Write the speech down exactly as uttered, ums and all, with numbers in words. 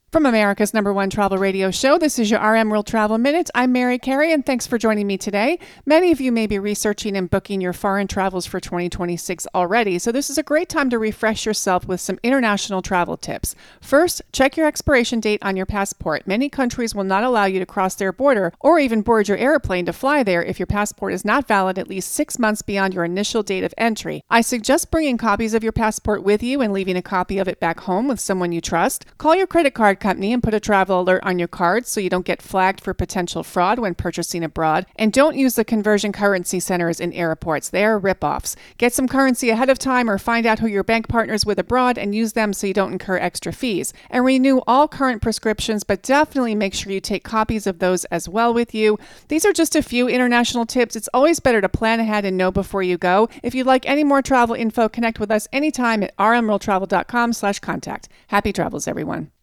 From America's number one travel radio show, this is your R M World Travel Minute. I'm Mary Carey, and thanks for joining me today. Many of you may be researching and booking your foreign travels for twenty twenty-six already, so this is a great time to refresh yourself with some international travel tips. First, check your expiration date on your passport. Many countries will not allow you to cross their border or even board your airplane to fly there if your passport is not valid at least six months beyond your initial date of entry. I suggest bringing copies of your passport with you and leaving a copy of it back home with someone you trust. Call your credit card company and put a travel alert on your card so you don't get flagged for potential fraud when purchasing abroad. And don't use the conversion currency centers in airports. They are ripoffs. Get some currency ahead of time or find out who your bank partners with abroad and use them so you don't incur extra fees. And renew all current prescriptions, but definitely make sure you take copies of those as well with you. These are just a few international tips. It's always better to plan ahead and know before you go. If you'd like any more travel info, connect with us anytime at rmworldtravel.com slash contact. Happy travels, everyone.